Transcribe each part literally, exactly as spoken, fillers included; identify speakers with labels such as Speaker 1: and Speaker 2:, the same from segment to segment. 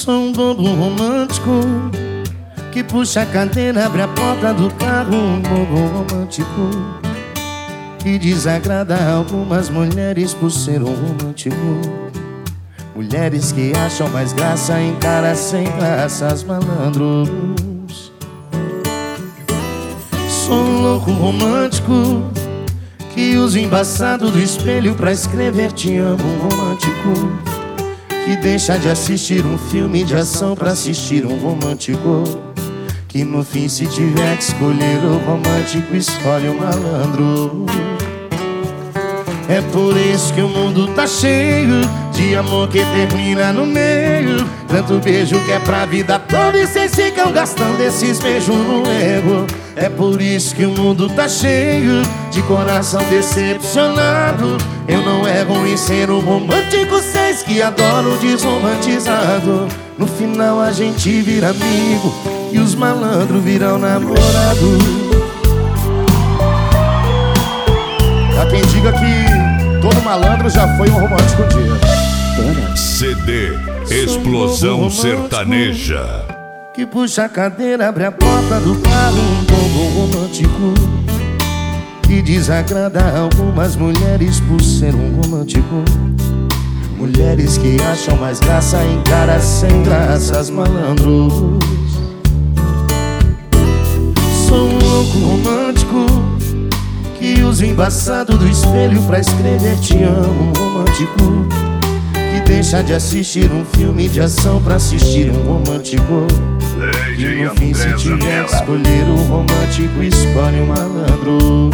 Speaker 1: Sou um bobo romântico que puxa a cadeira, abre a porta do carro. Um bobo romântico que desagrada algumas mulheres por ser um romântico. Mulheres que acham mais graça em caras sem graças, malandros. Sou um louco romântico que usa o embaçado do espelho pra escrever te amo. Um romântico que deixa de assistir um filme de ação pra assistir um romântico. Que no fim, se tiver que escolher o romântico, escolhe o malandro. É por isso que o mundo tá cheio de amor que termina no meio. Tanto beijo que é pra vida toda e cês ficam gastando esses beijos no erro. É por isso que o mundo tá cheio de coração decepcionado. Eu não erro em ser um romântico, cês que adoram o desromantizado. No final a gente vira amigo e os malandros viram namorado. Há quem diga que todo malandro já foi um romântico um dia.
Speaker 2: C D Explosão Sertaneja.
Speaker 1: Que puxa a cadeira, abre a porta do carro. Um bobo romântico que desagrada algumas mulheres por ser um romântico. Mulheres que acham mais graça em caras sem graças, malandros. Sou um louco romântico que usa o embaçado do espelho pra escrever te amo. Um romântico que deixa de assistir um filme de ação pra assistir um romântico. E no fim, se tiver que escolher o romântico, escolhe o malandro.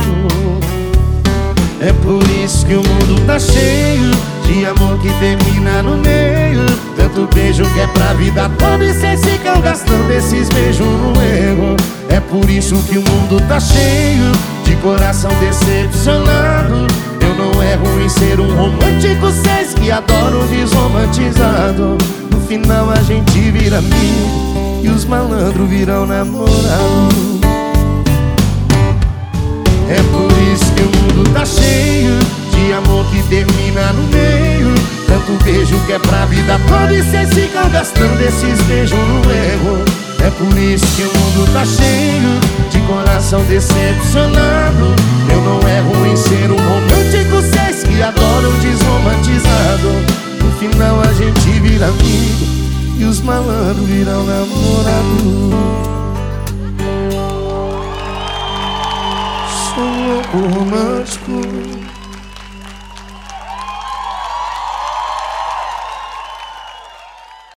Speaker 1: É por isso que o mundo tá cheio de amor que termina no meio. Tanto beijo que é pra vida toda e cês ficam gastando esses beijos no erro. É por isso que o mundo tá cheio de coração decepcionado. Eu não erro em ser um romântico, cês que adoram o desromantizado. No final a gente vira amigo e os malandros viram namorado. É por isso que o mundo tá cheio de amor que termina no meio. Tanto beijo que é pra vida toda e cês ficam gastando esses beijos no erro. É por isso que o mundo tá cheio de coração decepcionado. Eu não erro em ser um romântico, cês que adoram o desromantizado. No final a gente vira amigo e os malandros viram namorado. Sou um louco romântico